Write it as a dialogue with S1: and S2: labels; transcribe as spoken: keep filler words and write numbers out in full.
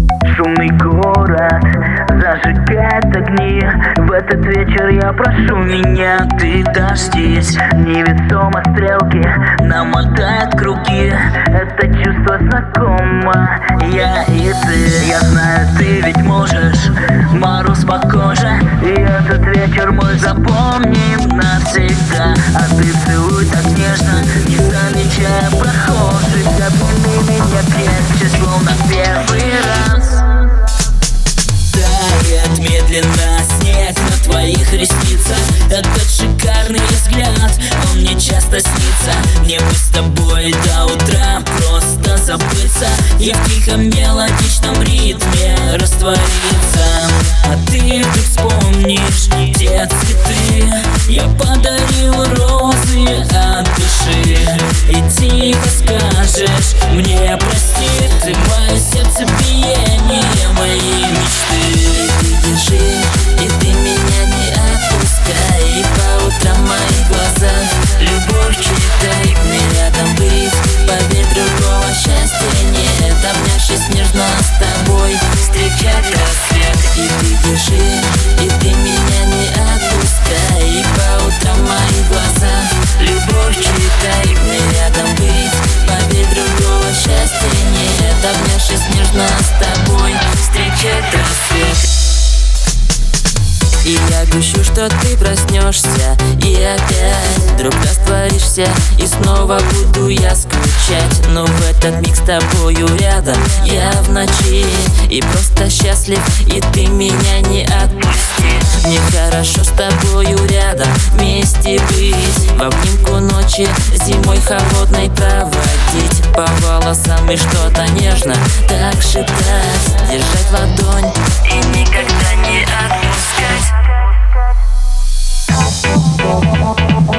S1: Шумный город зажигает огни. В этот вечер я прошу меня, ты дождись. Невесомо стрелки намотают круги. Это чувство знакомо, я и ты. Я знаю, ты ведь можешь, мороз по коже. И этот вечер мой запомним навсегда. А ты целуй так нежно, не замечая прохожих. Обними меня крепче, словно первый раз.
S2: Тает медленно снег на твоих ресницах. Этот шикарный взгляд, он мне часто снится. Мне бы с тобой до утра просто забыться и в тихом мелодичном ритме раствориться. А ты вдруг вспомнишь те цветы. Я подарил розы от души. И тихо скажешь мне прости. Ты мое сердцебиение, мои мечты. Ты держи, и ты меня не отпускай. И по утрам в моих глазах любовь читай. Мне рядом быть, поверь, другого счастья нет. Обнявшись нежно с тобой, встречать рассвет. И ты держи, и ты меня не отпускай. И по утрам в моих глазах любовь читай. Мне рядом быть, поверь, другого счастья нет. Обнявшись нежно с тобой, встречать рассвет. И я грущу, что ты проснешься и опять вдруг растворишься. И снова буду я скучать. Но в этот миг с тобою рядом я в ночи. И просто счастлив, и ты меня не отпусти. Мне хорошо с тобою рядом вместе быть. В обнимку ночи зимой холодной проводить. По волосам и что-то нежно так шептать. Держать ладонь и никогда не отпускать.